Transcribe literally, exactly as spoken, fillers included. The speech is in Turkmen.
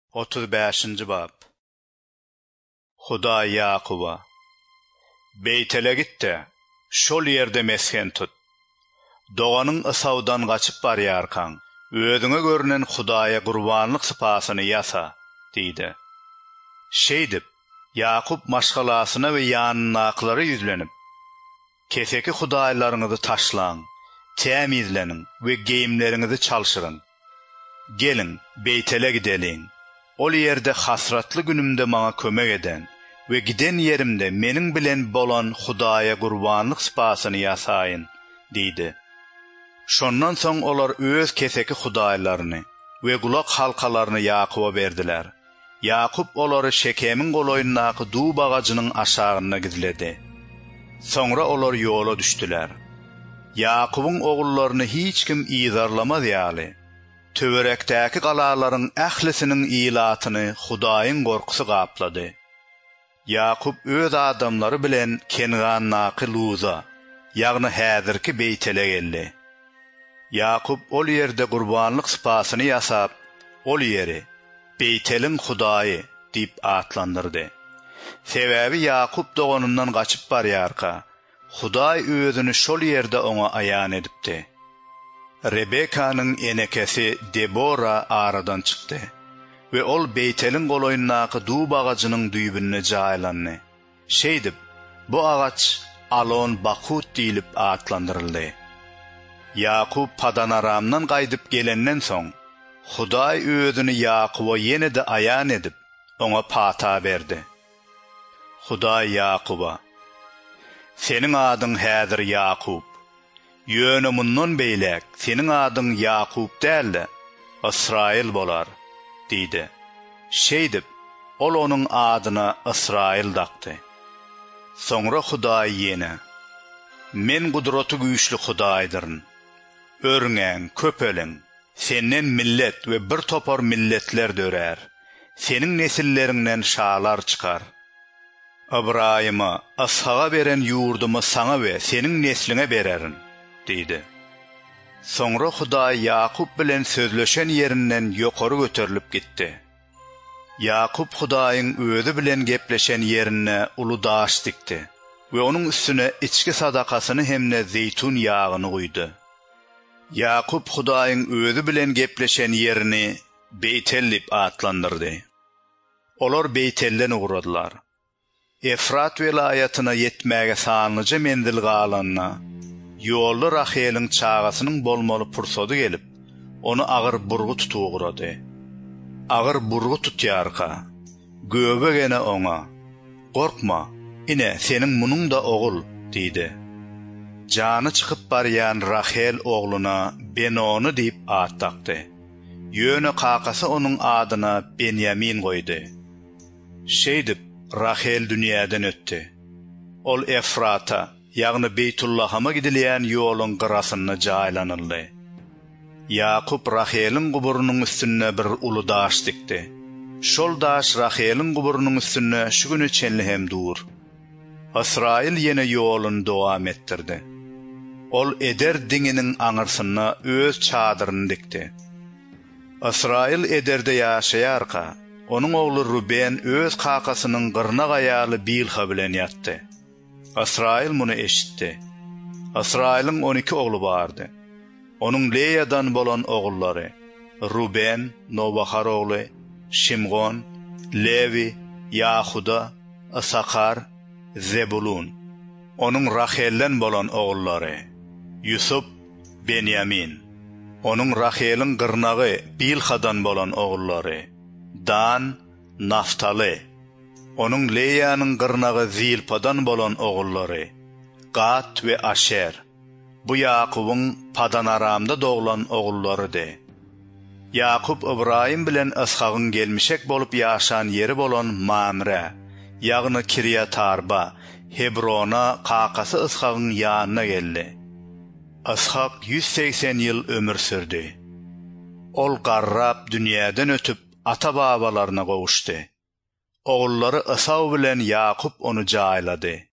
otuz beşinci bab. Huda Yakuba: Beytele git de şol yerde mesken tut. Doğanın ısavdan kaçıp barýarkan, özüňe görünen Hudaýa gurbanlyk sypasyny yasa, diýdi. Şeýdip, Yakup maşgalasyna we ýanynaklary ýüzlenip, keseki hudaýlaryňyzy taşlaň, temizleniň we geyimleriňizi çalşyryň. Gelin, Beytele gideliň. Ol ýerde hasratly günümde maňa kömek eden we giden yerimde meniň bilen bolan Hudaýa gurbanlyk sypasyny yasaýyn, diýdi. Şondan soň olar öz keseki hudaýlaryny we gulak halkalaryny Yakuba berdiler. Yakup olary Şekemin goloýundaky dub agajynyň aşagyna gizledi. Soňra olar ýola düşdiler. Yakubyň ogullaryny hiç kim ýyzarlamady ýaly. Töwerekdäki galalaryň ählisiniň ilatyny Hudaýyň gorkusy gaplady. Yakup öz adamlary bilen Kengannaky Luza, ýagny häzirki Beytele geldi. Yakup ol ýerde gurbanlyk sypasyny ýasap, ol ýeri Beytelin Hudaýy diýip atlandyrdy. Sebäbi Yakup doganyndan gaçyp barýarka, Hudaý özüni şol ýerde oňa aýan edipdi. Rebekanyň enekesi Debora aradan çykdy we ol Beytelin goloýundaky dub agajynyň düýbüne jaýlandy. Şeýdip, bu agaç Alon Bakut diýilip atlandyryldy. Yakup Padan Aramdan gaýdyp gelenden soň, Hudaý özüni Yakuba ýene-de aýan edip, oňa pata berdi. Hudaý Yakuba: Seniň adyň häzir Yakup. Ýöne mundan beýlek seniň adyň Yakup däl-de Israil bolar, diýdi. Şeýdip, ol onuň adyna Israil dakdy. Soňra Hudaý ýene: Men gudraty güýçli Hudaýdyryn. Örňäň, köpeliň, senden millet we bir topar milletler dörär. Seniň nesilleriňden şalar çykar. Ibrahima, Ashaga beren ýurdumy saňa we seniň nesline bererin, diýdi. Soňra Hudaý Yakup bilen sözleşen ýerinden ýokary göterilip gitdi. Yakup Hudaýyň özü bilen gepleşen ýerine uly daş dikdi we onuň üstüne içki sadakasyny hemne zeytun ýagyny goýdy. Yakup Hudaýyň özü bilen gepleşen ýerini Beytel diýip atlandyrdy. Olar Beytelden uguradylar. Efrat welaýatyna ýetmäge sanlyca mendil galanna, ýolda Rahelyň çagasynyň bolmaly pursady gelip, onu agyr burgu tutup ugurady. Agyr burgu tutýarka, göbe gene oňa: "Gorkma, ine seniň munuň da ogul," diýdi. Jany çykyp barýan Rahel ogluna Benony diýip at takdy. Ýöne kakasy onuň adyna Benyamin goýdy. Şeýdip, Rahel dünýäden ötdi. Ol Efrata, ýagny Beytullahama gidilýän ýoluň gyrasyna jaýlanyldy. Yakup Rahelyň guburunyň üstüne bir uly daş dikdi. Şol daş Rahelyň guburunyň üstüne şu güni çenli hem dur. Israil ýene ýoluny dowam etdirdi. Ol Eder diňiniň aňyrsyna öz çadyryny dikdi. Israil Ederde ýaşaýarka, onuň ogly Ruben öz kakasynyň gyrna gaýaly Bilha bilen ýatdy. Israil muny eşitdi. Israiliň on iki ogly bardy. Onuň Leýadan bolan ogullary: Ruben, Nobahar ogly, Şimgon, Levi, Yahuda, Isakar, Zebulun. Onuň Rahelden bolan ogullary: Yusuf, Benyamin. Onuň Rahelyň gyrnagy Bilhadan bolan ogullary: Dan, Naftali. Onuň Leýanyň gyrnagy Zilpadan bolan ogullary: Gat we Asher. Bu Yakubyň Padan Aramda doglan ogullarydy. Yakup Ibrahim bilen Ishagyň gelmişek bolup ýaşan ýeri bolan Mamre, ýagny Kiryat Arba, Hebrona kakasy Ishagyň ýanyna geldi. Ishak yüz seksen ýyl ömür sürdi. Ol garrap dünýäden ötüp ata-babalaryna gowuşdy. Ogullary Esaw bilen Yakup onu jaýlady.